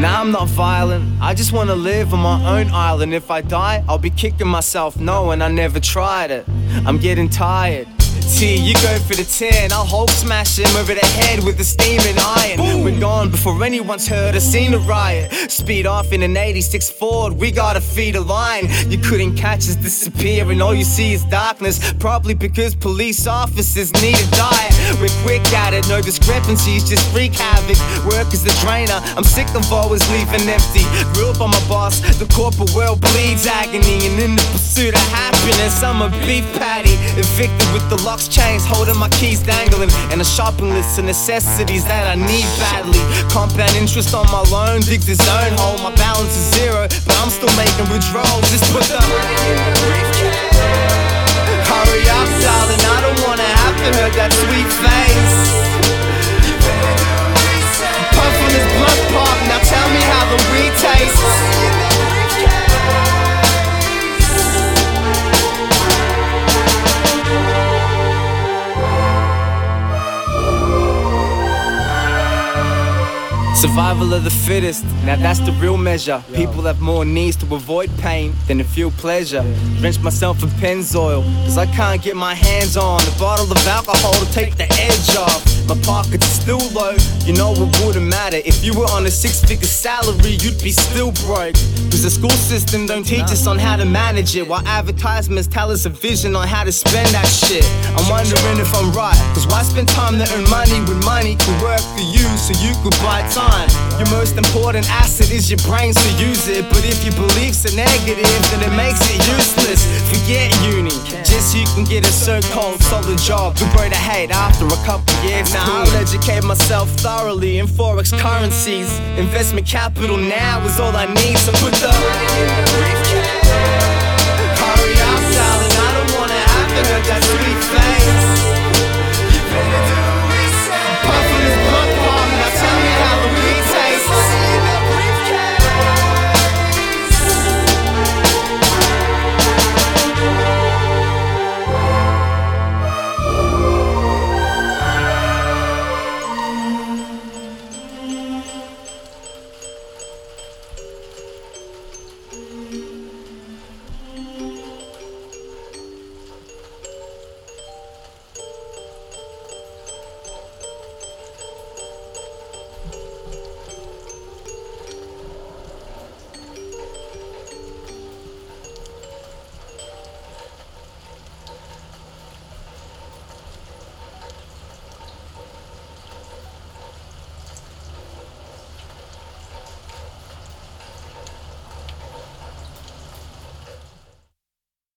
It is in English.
Nah, I'm not violent, I just wanna live on my own island. If I die, I'll be kicking myself knowing I never tried it. I'm getting tired. T, you go for the 10, I'll Hulk smash him over the head with a steaming iron. Boom. We're gone before anyone's heard or seen a riot. Speed off in an 86 Ford, we gotta feed a line. You couldn't catch us disappearing, all you see is darkness. Probably because police officers need a diet. We're quick at it, no discrepancies, just freak havoc. Work is the drainer, I'm sick of always leaving empty. Grew up on my boss, the corporate world bleeds agony. And in the pursuit of happiness, I'm a beef patty. Evicted with the locks chains, holding my keys dangling. And a shopping list of necessities that I need badly. Compound interest on my loan digs its own hole. My balance is zero, but I'm still making withdrawals. Just put the money in the briefcase. Hurry up, darling, I don't wanna have to hurt that sweet face. Puff on this blunt pop, now tell me how the weed tastes. Survival of the fittest, now that's the real measure. People have more needs to avoid pain than to feel pleasure. Drench myself in Pennzoil, cause I can't get my hands on a bottle of alcohol to take the edge off. My pockets are still low, you know it wouldn't matter. If you were on a 6-figure salary, you'd be still broke. Cause the school system don't teach us on how to manage it, while advertisements tell us a vision on how to spend that shit. I'm wondering if I'm right, cause why spend time to earn money when money could work for you so you could buy time? Your most important asset is your brain, so use it. But if your beliefs are negative, then it makes it useless. Forget uni, just so you can get a so-called solid job. Good boy to hate after a couple years. Now I'll educate myself thoroughly in forex currencies. Investment capital now is all I need, so put the money in the briefcase. Hurry up, darling, I don't wanna have to hurt that sweet face.